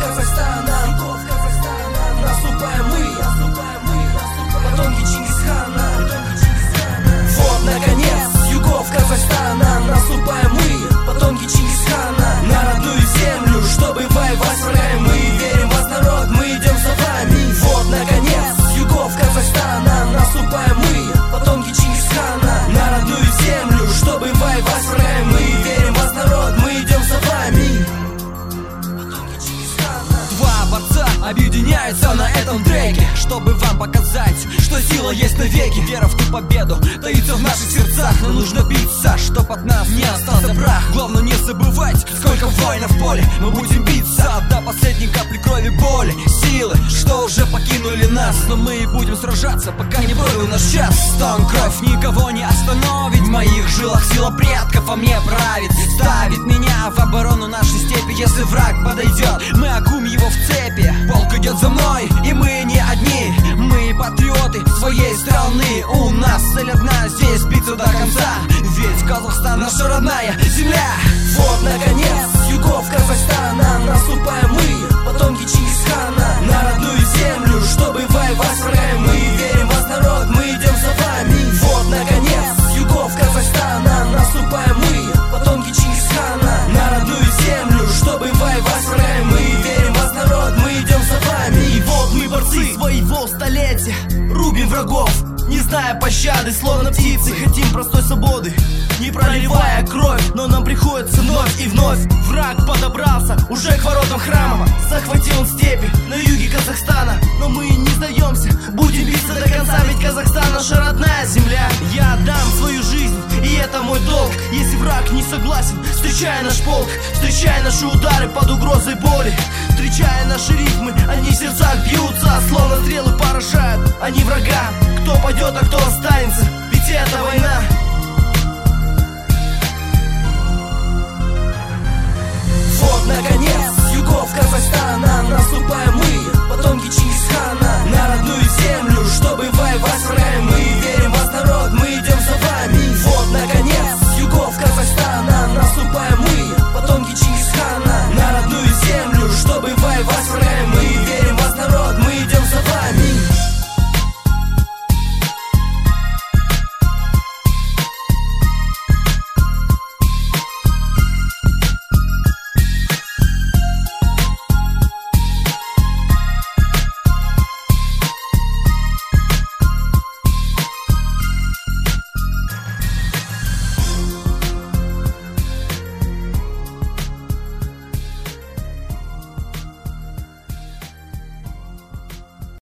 Казахстана, наступаем мы, потомки Чингисхана. Вот, наконец, с югов Казахстана наступаем мы, потомки Чингисхана. На родную землю, чтобы воевать с врагами, мы верим в вас, народ, мы идем за вами. Вот, наконец, с югов Казахстана наступаем мы, потомки Чингисхана. На родную землю, чтобы воевать с врагами, мы верим в вас, народ, мы идем за вами. Два борца объединяются на этом треке, чтобы вам показать, что сила есть навеки. Вера в ту победу таится в наших сердцах, но нужно биться, чтоб от нас не остался прах. Главное не забывать, сколько воинов в поле. Мы будем биться до последней капли крови, боли, силы, что уже покинули нас. Но мы будем сражаться, пока не был наш час. Стон, кровь, никого не остановить. В моих жилах сила предков во мне правит, ставит меня в оборону нашей степи. Если враг подойдет, мы окунем его в цепи. Полк идет за мной, и мы не одни. Мы патриоты своей страны. У нас цель одна, здесь биться до конца. Ведь Казахстан наша родная земля. Вот, наконец, с югов Казахстана наступаем мы, потомки Чингисхана. На родную землю, чтобы воевать с врагами, мы верим в вас, народ, мы идем за вами. Вот, наконец, с югов Казахстана наступаем мы, потомки Чингисхана. На родную землю, чтобы воевать с врагами, мы верим в вас, народ, мы идем за вами. И вот мы борцы своего столетия, рубим врагов, не зная пощады, словно птицы, хотим простой свободы, не проливая кровь, но нам приходится вновь и вновь. Враг подобрался уже к воротам храма, захватил он степи на юге Казахстана. Но мы не сдаемся, будем биться до конца, ведь Казахстан наша родная земля. Я отдам свою жизнь, и это мой долг. Если враг не согласен, встречая наш полк, встречая наши удары под угрозой боли, встречая наши ритмы